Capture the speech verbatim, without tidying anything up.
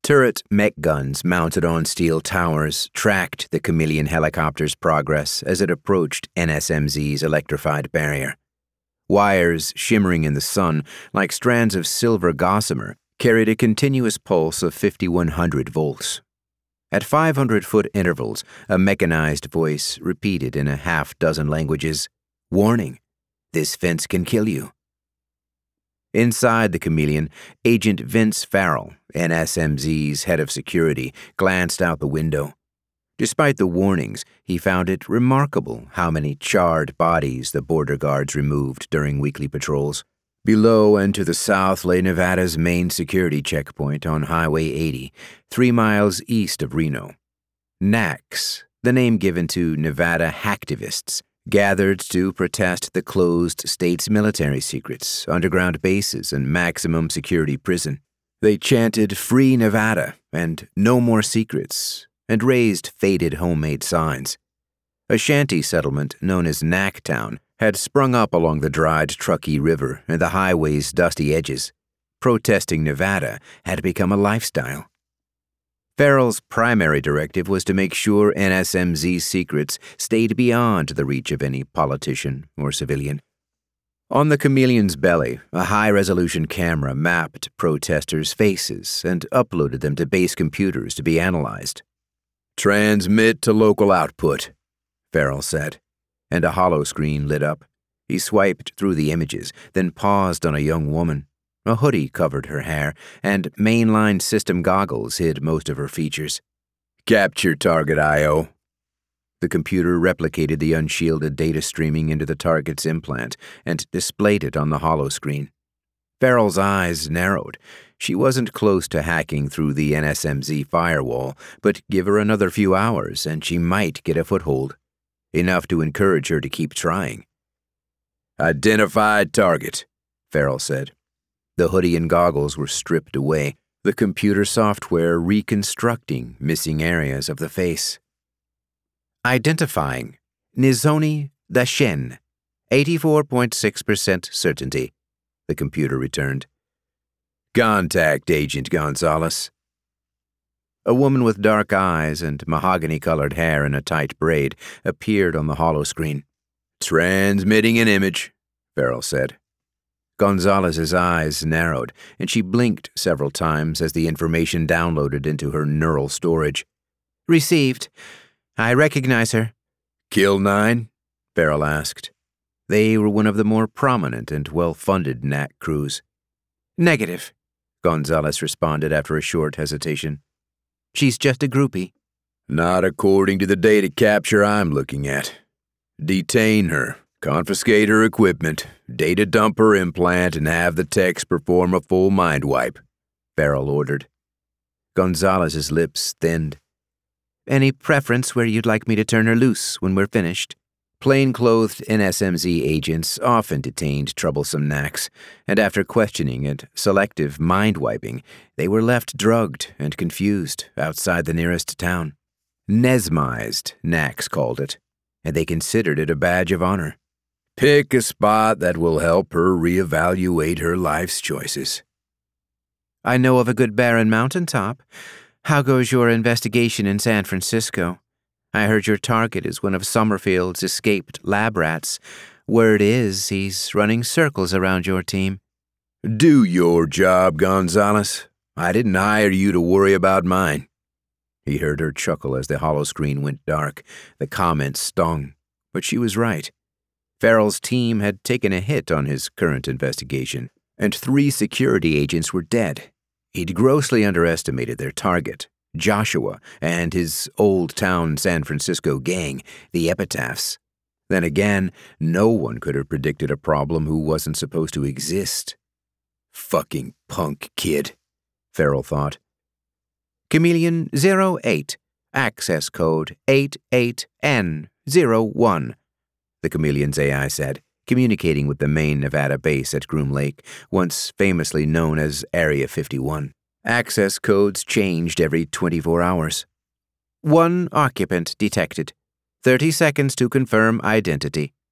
Turret mech guns mounted on steel towers tracked the Chameleon helicopter's progress as it approached N S M Z's electrified barrier. Wires shimmering in the sun like strands of silver gossamer carried a continuous pulse of fifty-one hundred volts. At five hundred foot intervals, a mechanized voice repeated in a half dozen languages, "Warning, this fence can kill you." Inside the Chameleon, Agent Vince Farrell, N S M Z's head of security, glanced out the window. Despite the warnings, he found it remarkable how many charred bodies the border guards removed during weekly patrols. Below and to the south lay Nevada's main security checkpoint on Highway eighty, three miles east of Reno. N A Cs, the name given to Nevada hacktivists, gathered to protest the closed state's military secrets, underground bases, and maximum security prison. They chanted "Free Nevada" and "No More Secrets," and raised faded homemade signs. A shanty settlement known as Knacktown had sprung up along the dried Truckee River and the highway's dusty edges. Protesting Nevada had become a lifestyle. Farrell's primary directive was to make sure N S M Z's secrets stayed beyond the reach of any politician or civilian. On the Chameleon's belly, a high-resolution camera mapped protesters' faces and uploaded them to base computers to be analyzed. "Transmit to local output," Farrell said, and a hollow screen lit up. He swiped through the images, then paused on a young woman. A hoodie covered her hair, and mainline system goggles hid most of her features. "Capture target I O" The computer replicated the unshielded data streaming into the target's implant and displayed it on the hollow screen. Farrell's eyes narrowed. She wasn't close to hacking through the N S M Z firewall, but give her another few hours and she might get a foothold. Enough to encourage her to keep trying. "Identified target," Farrell said. The hoodie and goggles were stripped away, the computer software reconstructing missing areas of the face. "Identifying Nizoni Dashen, eighty-four point six percent certainty," the computer returned. "Contact Agent Gonzalez." A woman with dark eyes and mahogany-colored hair in a tight braid appeared on the hollow screen. "Transmitting an image," Farrell said. Gonzalez's eyes narrowed, and she blinked several times as the information downloaded into her neural storage. "Received. I recognize her." "Kill nine?" Farrell asked. They were one of the more prominent and well-funded N A C crews. "Negative," Gonzalez responded after a short hesitation. "She's just a groupie." "Not according to the data capture I'm looking at. Detain her, confiscate her equipment, data dump her implant, and have the techs perform a full mind wipe," Farrell ordered. Gonzalez's lips thinned. "Any preference where you'd like me to turn her loose when we're finished?" Plain-clothed N S M Z agents often detained troublesome N A Cs, and after questioning and selective mind-wiping, they were left drugged and confused outside the nearest town. Nesmized, N A Cs called it, and they considered it a badge of honor. "Pick a spot that will help her reevaluate her life's choices." "I know of a good barren mountaintop. How goes your investigation in San Francisco? I heard your target is one of Summerfield's escaped lab rats. Word is he's running circles around your team." "Do your job, Gonzalez. I didn't hire you to worry about mine." He heard her chuckle as the hollow screen went dark. The comment stung, but she was right. Farrell's team had taken a hit on his current investigation, and three security agents were dead. He'd grossly underestimated their target, Joshua, and his old-town San Francisco gang, the Epitaphs. Then again, no one could have predicted a problem who wasn't supposed to exist. "Fucking punk kid," Farrell thought. "Chameleon zero eight, access code eight eight N zero one, the Chameleon's A I said, communicating with the main Nevada base at Groom Lake, once famously known as Area fifty-one. Access codes changed every twenty-four hours. "One occupant detected. Thirty seconds to confirm identity."